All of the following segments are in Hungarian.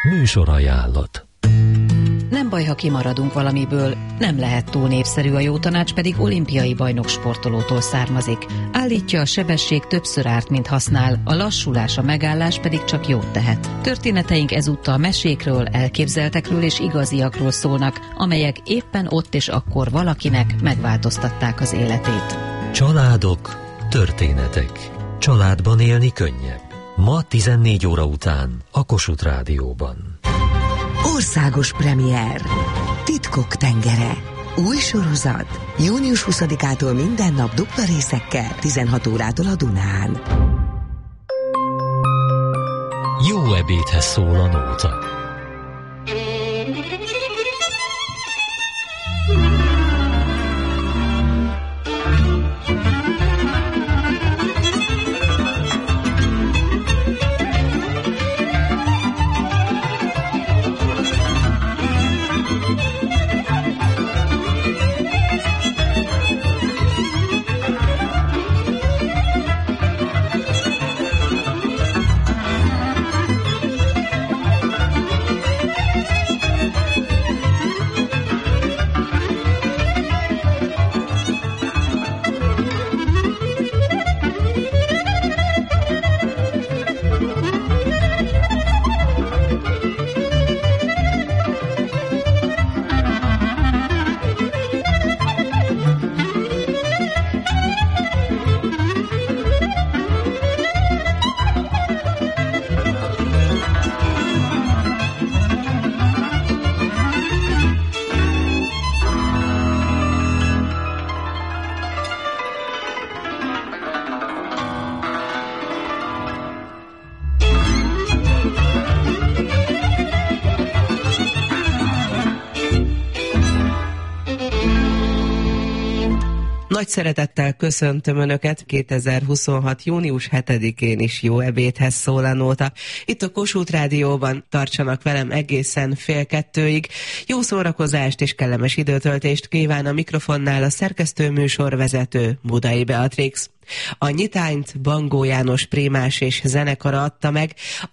Műsorajánlat. Nem baj, ha kimaradunk valamiből, nem lehet túl népszerű, a jó tanács pedig olimpiai bajnok sportolótól származik. Állítja, a sebesség többször árt, mint használ, a lassulás, a megállás pedig csak jót tehet. Történeteink ezúttal mesékről, elképzeltekről és igaziakról szólnak, amelyek éppen ott és akkor valakinek megváltoztatták az életét. Családok, történetek. Családban élni könnyebb. Ma 14 óra után a Kossuth Rádióban. Országos premier. Titkok tengere. Új sorozat. Június 20-ától minden nap dupla részekkel, 16 órától a Dunán. Jó ebédhez szól a nóta. Nagy szeretettel köszöntöm Önöket 2026. június 7-én is jó ebédhez szól a nóta. Itt a Kossuth Rádióban tartsanak velem egészen 1:30. Jó szórakozást és kellemes időtöltést kíván a mikrofonnál a szerkesztő műsorvezető Budai Beatrix. A nyitányt Bangó János prémás és zenekara adta meg, a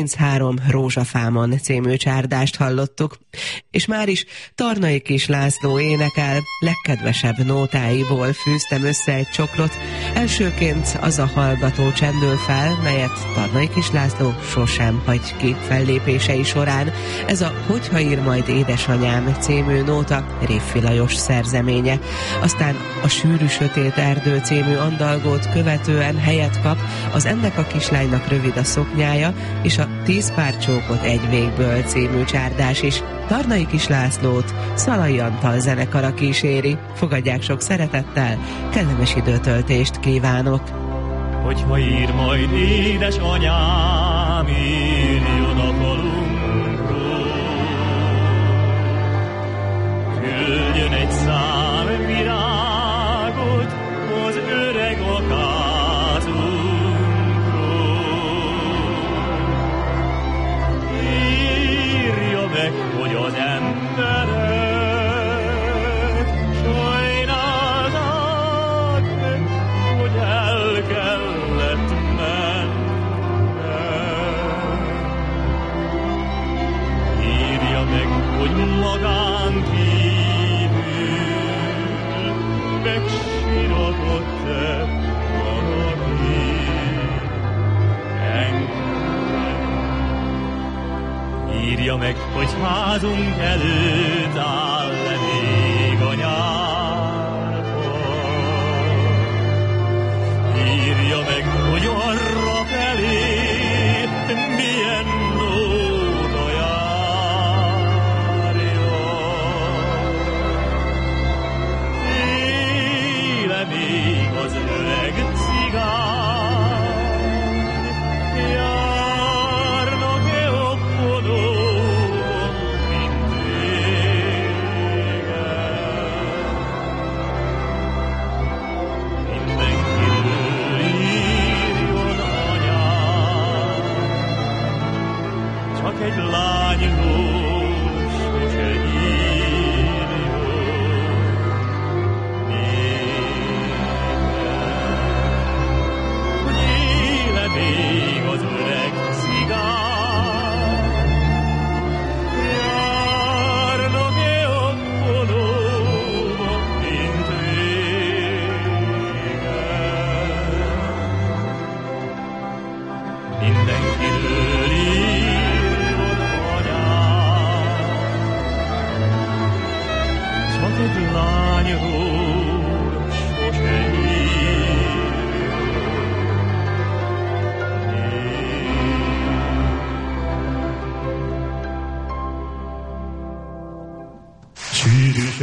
33 Rózsafámon című csárdást hallottuk, és már is Tarnai Kis László énekel, legkedvesebb nótáiból fűztem össze egy csokrot. Elsőként az a hallgató csendül fel, melyet Tarnai Kis László sosem hagy ki fellépései során. Ez a Hogyha ír majd édesanyám című nóta Révfi Lajos szerzeménye. Aztán a Sűrű sötét erdő című andalgót követően helyet kap az Ennek a kislánynak rövid a szoknyája és a 10 pár csókot egy végből című csárdás is. Tarnai Kis Lászlót Szalai Antal zenekara kíséri. Fogadják sok szeretettel, kellemes időtöltést kívánok! Hogyha ír majd édesanyám, írjon a falunkról, küldjön egy szám virágot az öreg akázunkról. Írja meg, hogy az emberek sajnálták meg, hogy el kellett mennem. Írja meg, hogy magán kívül megsiratott-e valaki engem. Írja meg, hogy házunk előtt áll-e még a nyárfa. Írja meg, hogy arra felé milyen nóta járja. Éle még az öreg cigány, járnak-e obbolóban, mint régen. Mindenkiről írjon anyám, csak egy lányról sose írjon nékem. Hogy éle még az öreg cigány,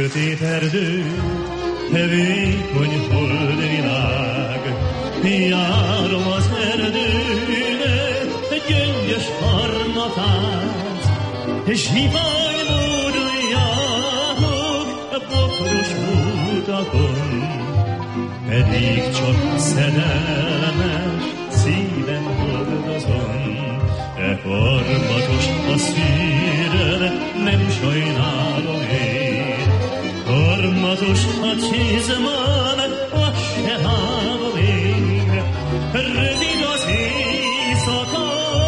sötét erdő, vékony holdvilág. Járom az erdőnek gyöngyös harmatát, zsivány módon járok bokros utakon, pedig csak szerelmes szívem hordozom. E harmatos a szívem, nem sajnálom én. Harmatos a csizmám, azt se hágom én. Rövid az éjszaka,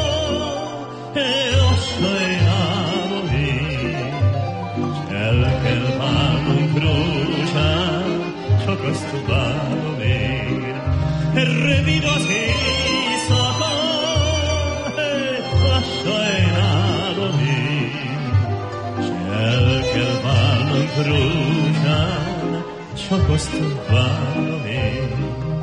azt sajnálom én. S el kell válnunk rózsán, csak azt várom én. Rövid az éjszaka, azt sajnálom én. S el kell válnunk rózsán, csak azt várom én.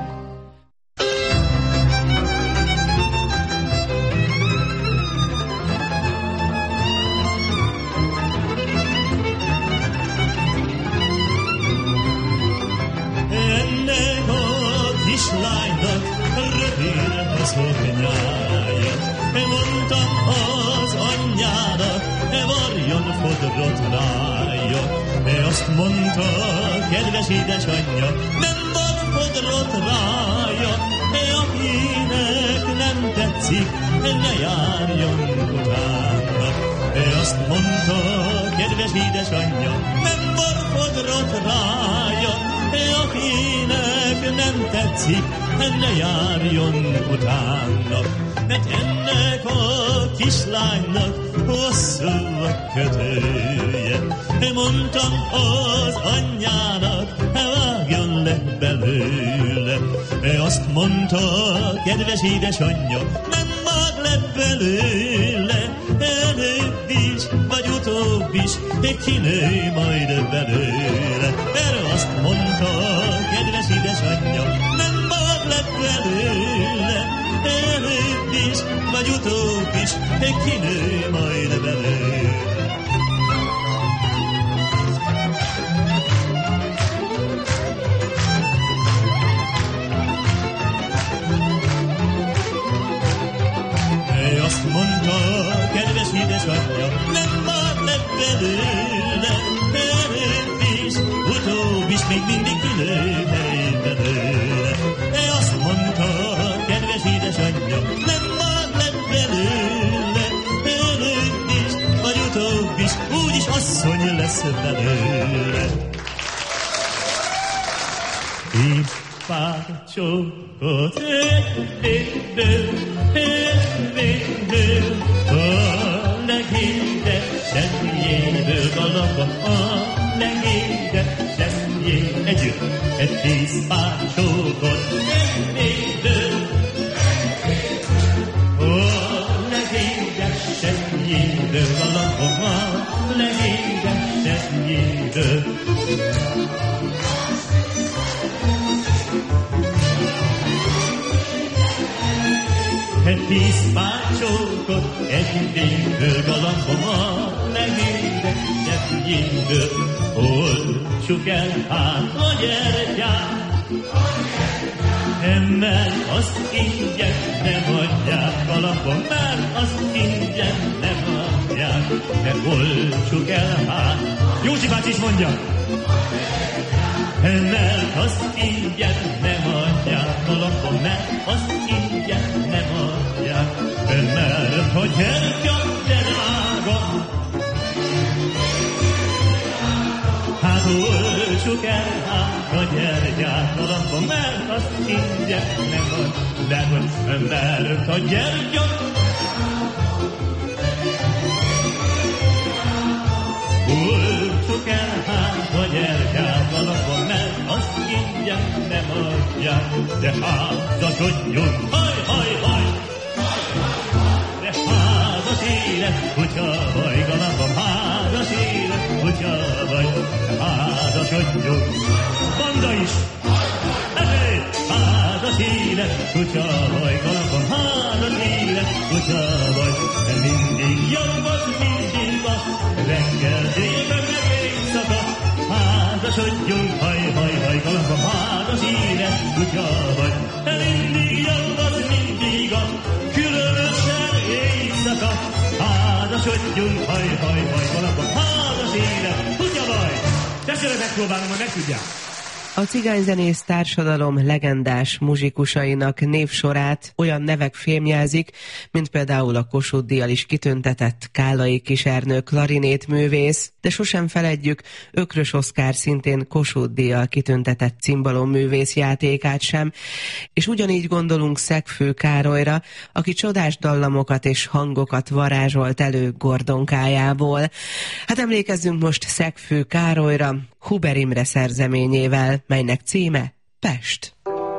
Ennek a kislánynak rövid az oknyája, mondtam az anyjának, varjon fodrot rája. Azt mondta, kedves édesanyja, nem van fodrot rája. Akinek nem tetszik, ne járjon utána. Azt mondta, kedves édesanyja, nem van fodrot rája. Akinek nem tetszik, ne járjon utána. Mert ennek a kislánynak hosszú a kötője. Mondtam az anyjának, vágjon le belőle. Azt mondta, kedves édesanyja, nem vág le belőle. Előbb is, vagy utóbb is, kinő majd belőle. Mert azt mondta, kedves édesanyja, nem vág le belőle. Előbb is, vagy utóbb is, kinő majd belőle. Azt mondta, kedves édesanyja, nem vág le belőle. Előbb is, utóbb is, még mindig kinő belőle. Azt mondta, kedves édesanyja, nem vág le belőle. Előbb is, vagy utóbb is, úgyis asszony lesz belőle. Így pár csókot a legédesebb jéből galamba, a legédesebb jé. Együtt, 10 pár csókot a legédesebb jéből galamba, a legédesebb jéből. Tíz pár csókot egy végből galambom a legédesebb jégből. Oltsuk el hát a gyertyát, mert azt ingyen nem adják galambom, mert azt ingyen nem adják. De oltsuk el hát, Józsi bácsi is mondja, mert azt ingyen nem adják galambom, mert azt ingyen nem adják. Mert a gyertya drága, hát oltsuk el hát a gyertyát galambom, mert azt ingyen nem adják. Mert a gyertya oltsuk el hát a gyertyát galambom, mert azt ingyen nem adják. De házasodjunk, haj, haj, haj! De házas élet, kutya vagy galambom, házas élet, kutya vagy, de házasodjunk. Banda is! Házas élet, kutya vagy galambom, házas élet, kutya vagy, de mindig jobb az, mindig az, reggel délben meg éjszaka. házasodjunk, haj, galambom, házas élet kutya vagy. Mindig jobb az mindig a különösen éjszaka. Házasodjunk, haj, galambom, házas élet kutya vagy. Tessék, megpróbálom, hogy megtudják. A cigányzenész társadalom legendás muzsikusainak névsorát olyan nevek fémjelzik, mint például a Kossuth-díjjal is kitüntetett Kállai Kis Ernő klarinétművész, de sosem feledjük Ökrös Oszkár szintén Kossuth-díjjal kitüntetett cimbalom-művész játékát sem, és ugyanígy gondolunk Szegfő Károlyra, aki csodás dallamokat és hangokat varázsolt elő Gordonkájából. Hát emlékezzünk most Szegfő Károlyra, Huber Imre szerzeményével, melynek címe Pest.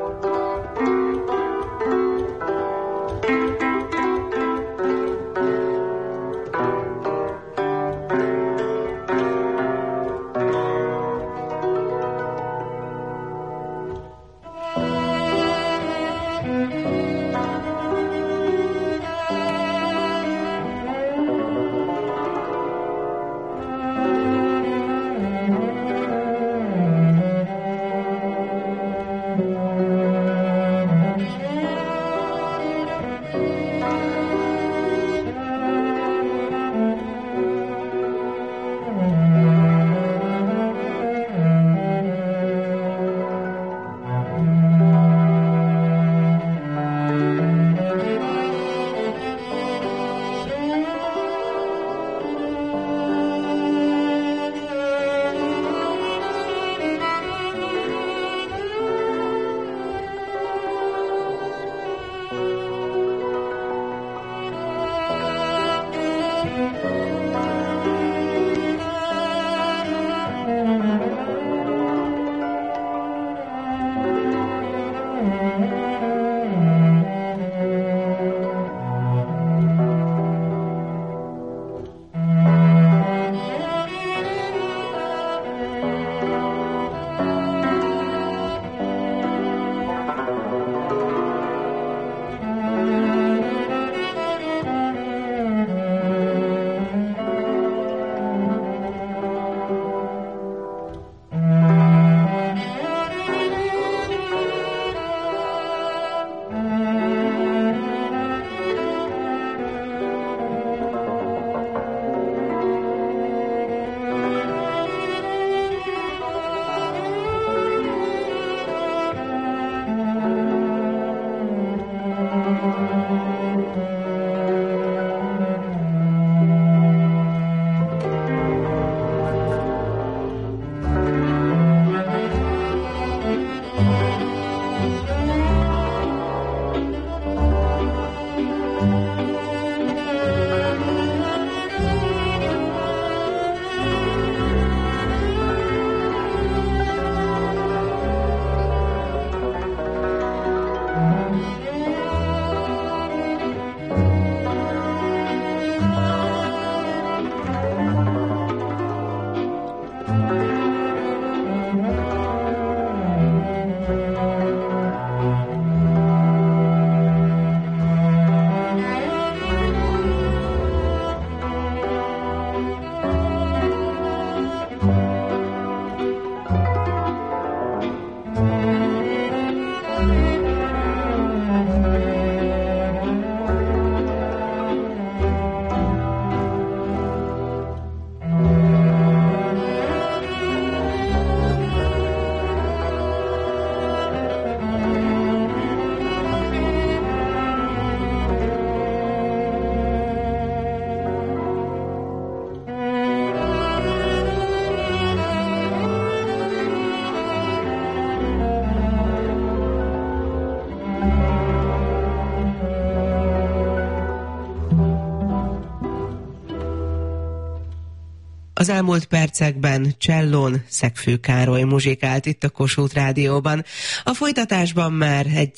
Az elmúlt percekben csellón Szegfő Károly muzsikált itt a Kossuth Rádióban. A folytatásban már egy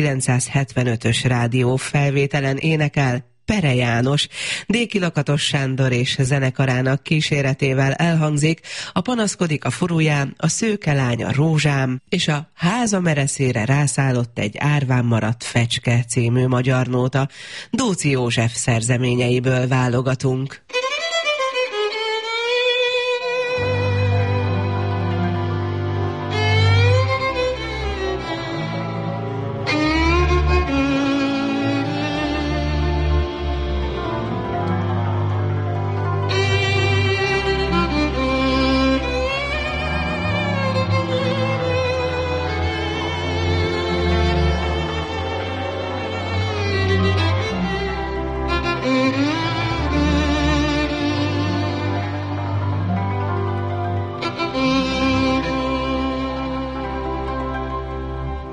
1975-ös rádió felvételen énekel Pere János. Déki Lakatos Sándor és zenekarának kíséretével elhangzik a Panaszkodik a furujám, a Szőke lánya rózsám, és a Háza mereszére rászállott egy árván maradt fecske című magyar nóta. Dóczy József szerzeményeiből válogatunk.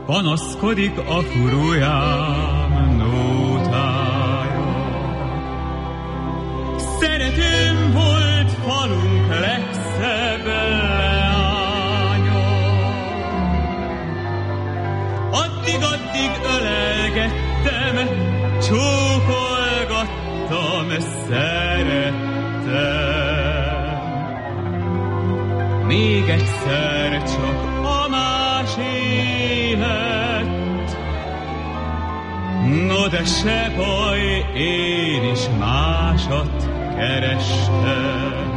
panaszkodik a furujám nótája. Szeretőm volt falunk legszebb leánya, addig ölelgettem, csókolgattam, szerettem. Még egyszer csak a más élet, no de se baj, én is másat kerestem.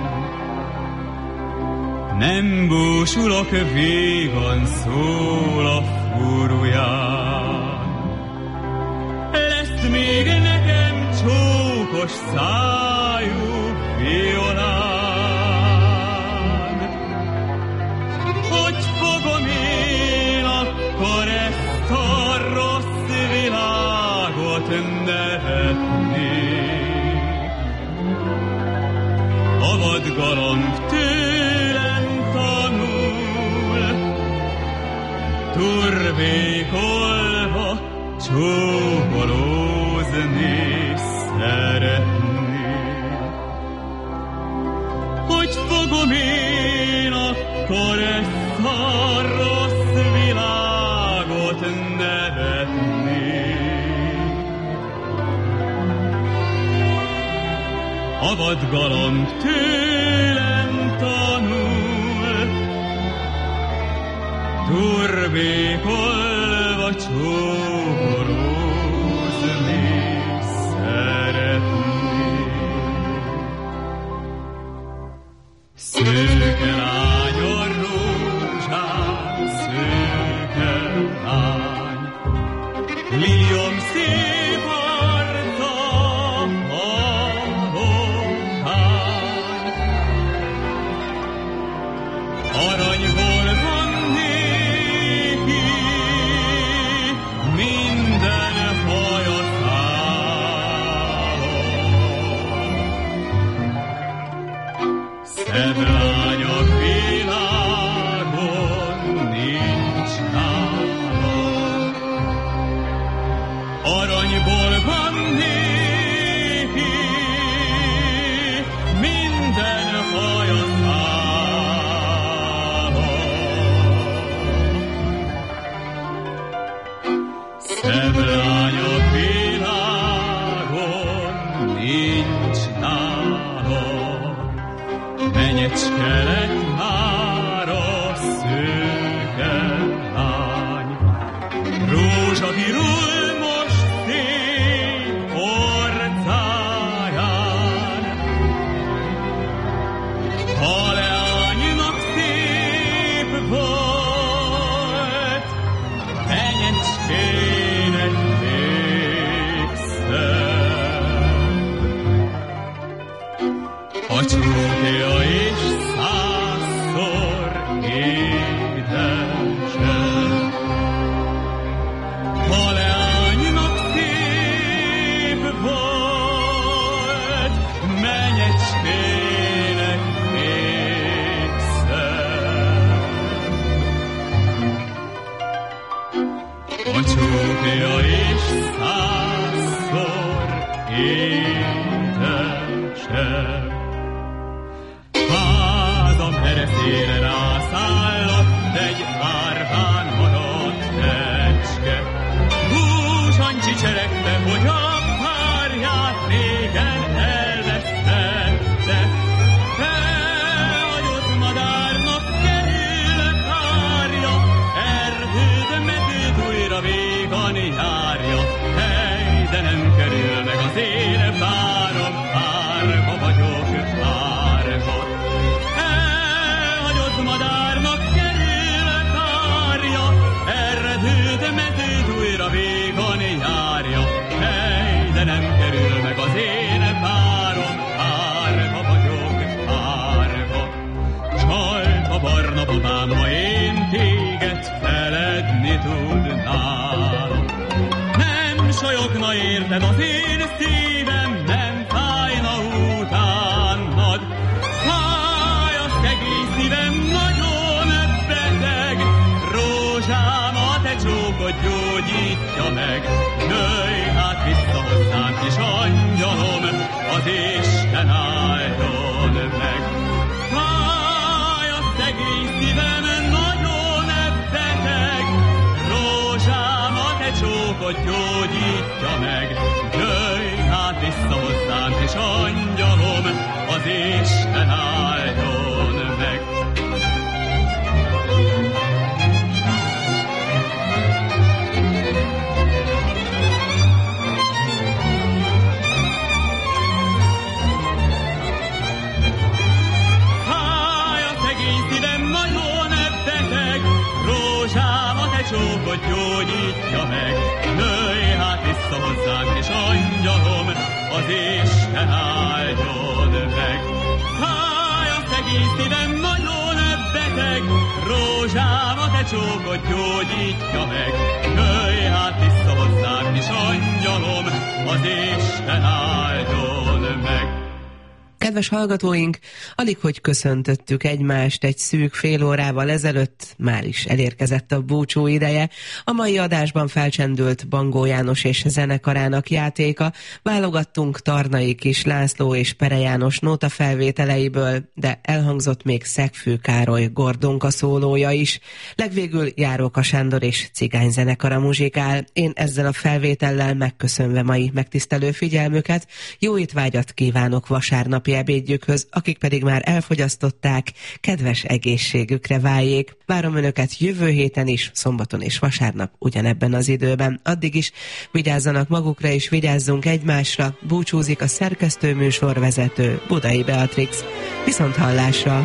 Nem búsulok, vígan szól a furuján, lesz még nekem csókos szájú violán. Hogy fogom én akkor ezt a rossz világot nevetni? A vadgalamb tőlem tanul, turbékolva csókolózni szeretni. Hogy fogom én akkor ezt a rossz világot nevetni? A vadgalamb tőlem tanul, turbékolva csókolózni szeretni. Szőke lány a rózsám, szőke lány, liliom szép arca halottány. Aranyból van néki minden haja szálon. Szebb lány a világon nincs nálam. Aranyból van néki minden haja szálon. Szebb lány a világon nincs nálam. Menyecske lett már a szőke lány, rózsa virul most szép orcáján. A leánynak szép volt, menyecskének végszem. A csókja és százszor édesebb. A leánynak szép volt, menyecskének végszem. A csókja és százszor édesebb. Házam ereszére rászállott egy árván maradt fecske. Húsan csicseregte, hogy a párját régen elvesztette. Elhagyott madárnak kerül kárja, erdőt, medőt újra végan járja. Hely, de nem kerül meg az én párom, árva vagyok, árva. Elhagyott madárnak kerül kárja, erdőt, medőt újra végan járja. Hely, de nem kerül meg az én párom, árva vagyok, árva. Csalt a barna babám, ha én téged feledni tudnám. Nem solyogna érted az én szívem, nem fájna utánad. Fáj a szegény szívem, nagyon beteg, rózsám, a te csókod az Isten áldjon meg. Háj, a szegény szívem nagyon beteg, rózsám, a te csókod gyógyítja meg. Jöjj hát vissza hozzánk, és angyalom, az Isten áldjon meg. Csókot gyógyítja meg, nőj hát vissza hozzánk, és angyalom, az Isten áldjon meg. Háj, a szegény szívem nagyon beteg, rózsám, a te csókot gyógyítja meg, nőj hát vissza hozzánk, és angyalom, az Isten áldjon meg. Kedves hallgatóink, alig hogy köszöntöttük egymást egy szűk fél órával ezelőtt, már is elérkezett a búcsú ideje. A mai adásban felcsendült Bangó János és zenekarának játéka, válogattunk Tarnai Kis László és Pere János nóta felvételeiből, de elhangzott még Szegfű Károly Gordonka szólója is. Legvégül Járóka Sándor és Cigány zenekara muzsikál. Én ezzel a felvétellel megköszönve mai megtisztelő figyelmüket, jó étvágyat kívánok vasárnapi ebédjükhöz, akik pedig már elfogyasztották, kedves egészségükre váljék. Várom önöket jövő héten is, szombaton és vasárnap ugyanebben az időben. Addig is vigyázzanak magukra és vigyázzunk egymásra. Búcsúzik a szerkesztő műsorvezető Budai Beatrix. Viszont hallásra!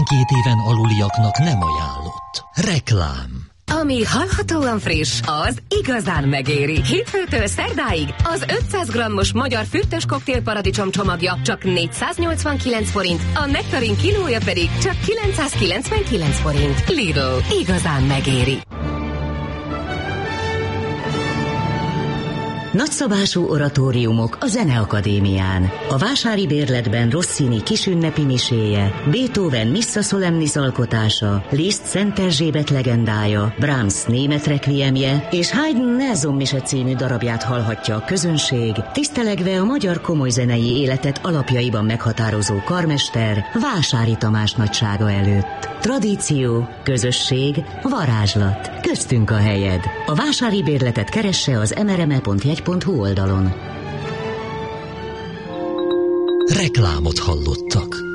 12 éven aluliaknak nem ajánlott. Reklám. Ami hallhatóan friss, az igazán megéri. Hétfőtől szerdáig az 500 g-os magyar fürtös koktélparadicsom csomagja csak 489 forint, a nektarin kilója pedig csak 999 forint. Lidl, igazán megéri. Nagyszabású oratóriumok a Zeneakadémián. A Vásári Bérletben Rossini kisünnepi miséje, Beethoven Missa Solemnis alkotása, Liszt Szent Erzsébet legendája, Brahms német rekviemje és Haydn Nelson mise című darabját hallhatja a közönség, tisztelegve a magyar komolyzenei életet alapjaiban meghatározó karmester Vásári Tamás nagysága előtt. Tradíció, közösség, varázslat. Köztünk a helyed. A Vásári Bérletet keresse az mrme.jegy.hu oldalon. Reklámot hallottak.